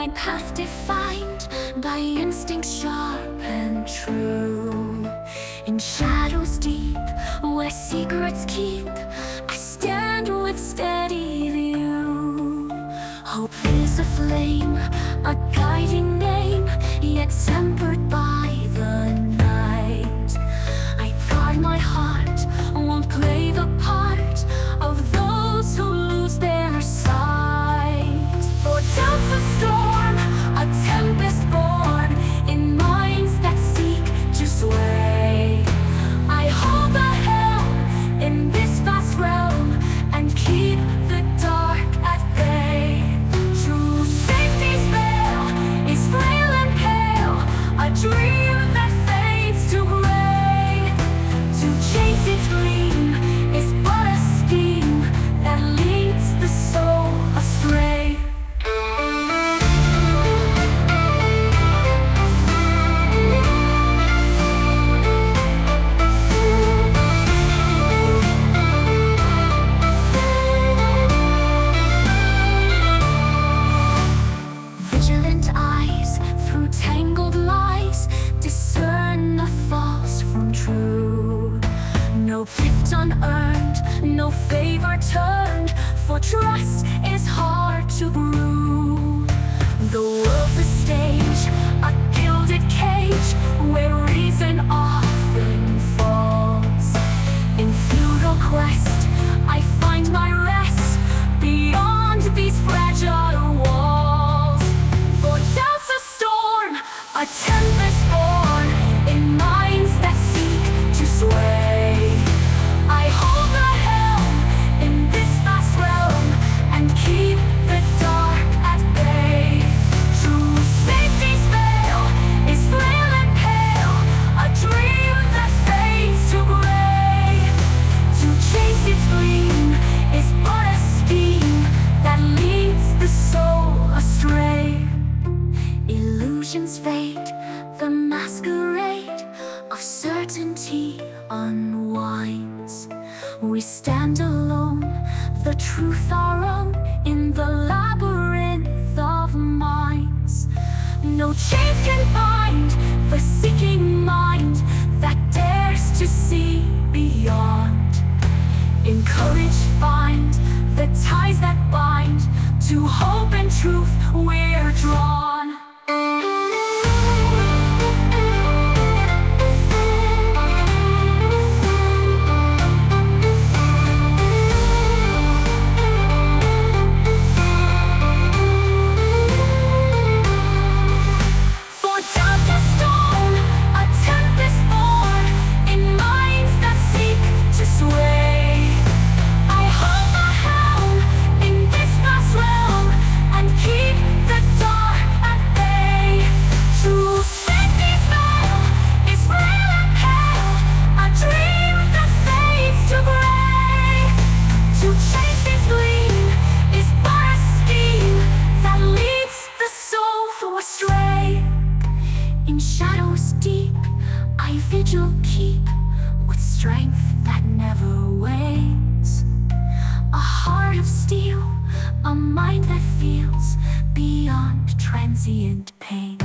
my path defined by instinct sharp and true. In shadows deep, where secrets keep, I stand with steady view. Hope is a flame, a guiding name, yet tempered by the night. I guard my heart, won't play the part of those who lose their sight. For doubt's a storm, a tempest born in minds that seek to sway. I hold the helm in this vast realm and keep the dark at bay. True safety's veil is frail and pale, a dream that fades to gray. To chase its gleam is but a scheme that leads the soul astray. Vigilant eyes through tangled lies discern the false from true. No gift unearned, no favor turned, for trust is hard to brew. The world's a stage, a gilded cage, where reason often falls. In futile quest, I find my rest beyond these fragile walls. For doubt's a storm, a tempest born in minds that seek to sway. I hold the helm in this vast realm and keep the dark at bay. True safety's veil is frail and pale, a dream that fades to gray. To chase its gleam is but a scheme that leads the soul astray. Illusions fade, the masquerade of certainty unwinds. We stand alone, the truth our own, in the labyrinth of minds. No chains can bind the seeking mind that dares to see beyond. In courage find the ties that bind, to hope and truth we're drawn. For doubt's a storm, a tempest born in minds that seek to sway. I hold the helm in this vast realm and keep the dark at bay. True safety's veil is frail and pale, a dream that fades to gray. To chase its gleam is but a scheme that leads the soul astray. In shadows deep, I vigil keep with strength that never wanes. A heart of steel, a mind that feels beyond transient pain.